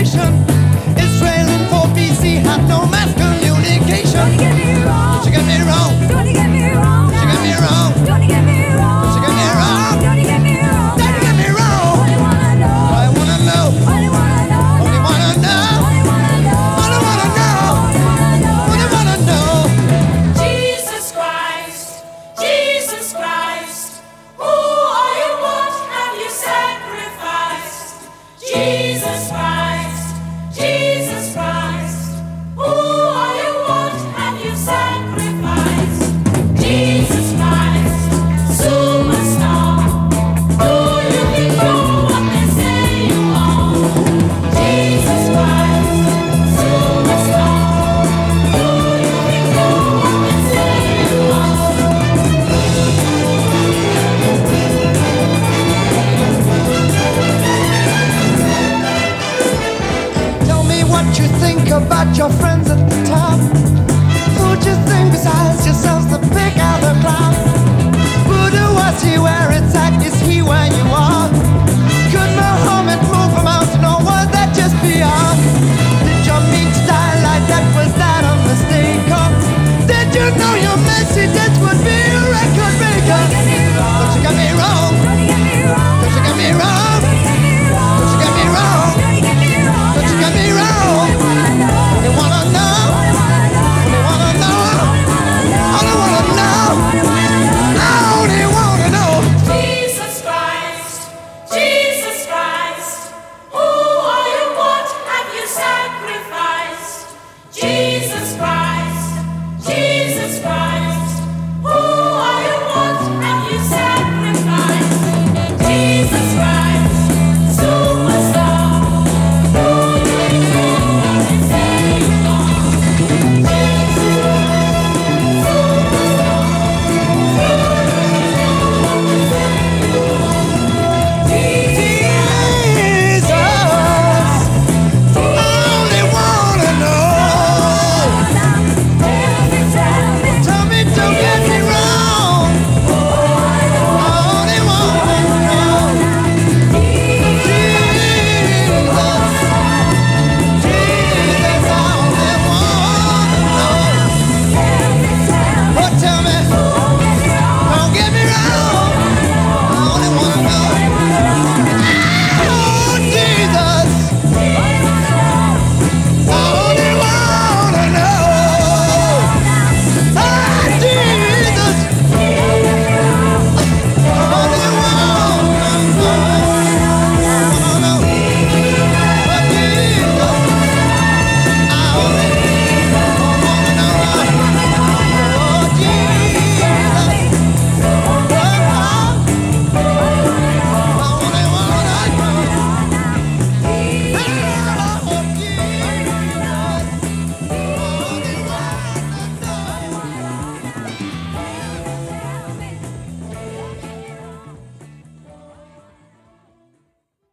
nation. Israel in 4 BC had no mass communication. Don't you get me wrong. She got me wrong. Don't you get me wrong. She got me wrong. Don't you get me wrong. She got me wrong. Don't you get me wrong. Don't you get me wrong. Only wanna know. I wanna know. Only wanna know. Only wanna know. Only wanna know. Only wanna know. Only wanna know. Only wanna know. Jesus Christ, Jesus Christ, who are you, what have you sacrificed? Jesus Christ, Jesus Christ, who are you, what have you sacrificed? Jesus Christ, superstar, who you think you're, what they say you are. Jesus Christ, superstar, who you think you're, what they say you are. Tell me what you think about your friend.